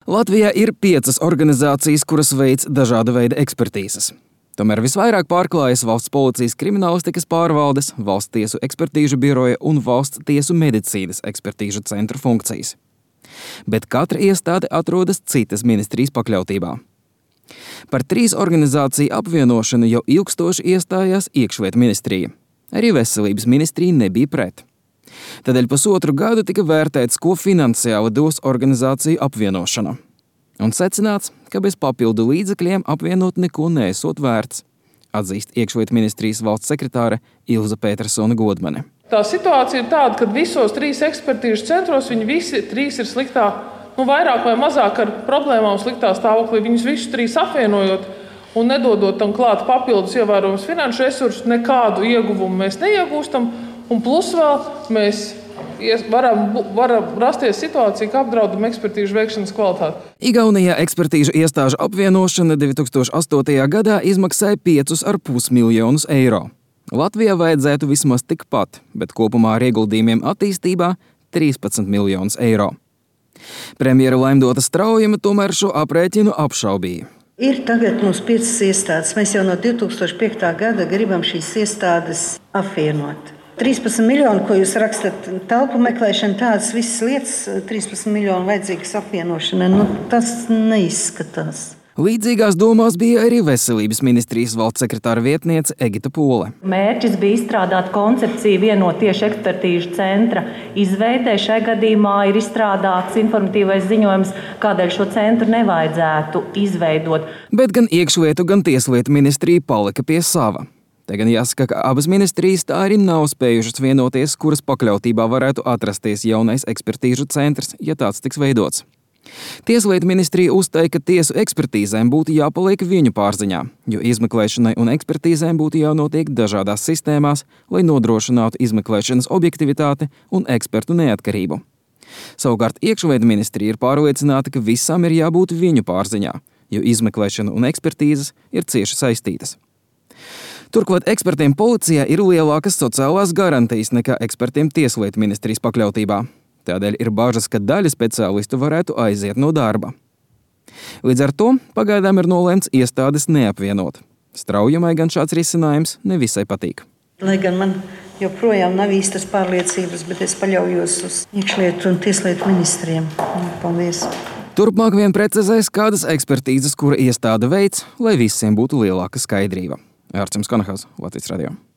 Latvijā ir 5 organizācijas, kuras veic dažāda veida ekspertīzes. Tomēr visvairāk pārklājas Valsts policijas kriminālistikas pārvaldes, Valsts tiesu ekspertīžu biroja un Valsts tiesu medicīnas ekspertīžu centra funkcijas. Bet katra iestāde atrodas citas ministrijas pakļautībā. Par 3 organizāciju apvienošanu jau ilgstoši iestājās Iekšlietu ministrija. Arī Veselības ministrija nebija pret. Tādēļ pusotru gadu tika vērtēts, ko finansiāli dos organizāciju apvienošana. Un secināts, ka bez papildu līdzekļiem apvienot neko neesot vērts, atzīst Iekšlietu ministrijas valsts sekretāre Ilze Petersone Godmane. Tā situācija ir tāda, ka visos 3 ekspertīžu centros viņi visi 3 ir sliktā, vairāk vai mazāk ar problēmām sliktā stāvoklī. Viņus visus 3 apvienojot un nedodot tam klāt papildus ievērojams finanšu resursus, nekādu ieguvumu mēs neiegūstam. Un plus vēl mēs varam rasties situācija, ka apdraudam ekspertīžu veikšanas kvalitāti. Igaunijā ekspertīžu iestāžu apvienošana 2008. gadā izmaksāja 5,5 miljonus eiro. Latvijā vajadzētu vismaz tikpat, bet kopumā ar ieguldījumiem attīstībā 13 miljonus eiro. Premjera Laimdota Straujama tomēr šo aprēķinu apšaubīja. Ir tagad mums 5 iestādes. Mēs jau no 2005. gada gribam šīs iestādes apvienot. 13 miljoni, ko jūs rakstat, telpu meklēšana, tādas visas lietas, 13 miljoni vajadzīgas apvienošanai, tas neizskatās. Līdzīgās domās bija arī Veselības ministrijas valsts sekretāra vietniece Egita Pole. Mērķis bija izstrādāt koncepciju vienot tieši ekspertīžu centra izveidē. Šai gadījumā ir izstrādāts informatīvais ziņojums, kādēļ šo centru nevajadzētu izveidot. Bet gan Iekšlietu, gan Tieslietu ministrija palika pie sava. Te gan jāsaka, ka abas ministrijas tā arī nav spējušas vienoties, kuras pakļautībā varētu atrasties jaunais ekspertīžu centrs, ja tāds tiks veidots. Tieslietu ministrija uzstāja, ka tiesu ekspertīzēm būtu jāpaliek viņu pārziņā, jo izmeklēšanai un ekspertīzēm būtu jānotiek dažādās sistēmās, lai nodrošinātu izmeklēšanas objektivitāti un ekspertu neatkarību. Savukārt Iekšlietu ministrija ir pārliecināta, ka visam ir jābūt viņu pārziņā, jo izmeklēšana un ekspertīzes ir cieši saistītas. Turklāt ekspertiem policijā ir lielākas sociālās garantijas nekā ekspertiem Tieslietu ministrijas pakļautībā. Tādēļ ir bažas, ka daļa speciālistu varētu aiziet no darba. Līdz ar to pagaidām ir nolēmts iestādes neapvienot. Straujamai gan šāds risinājums nevisai patīk. Lai gan man joprojām nav īstas pārliecības, bet es paļaujos uz Iekšlietu un Tieslietu ministriem. Paldies! Turpmāk vien precizēs, kādas ekspertīzes, kura iestāde veic, lai visiem būtu lielāka skaidrība. Ārčuns Konahals, Latvijas radio.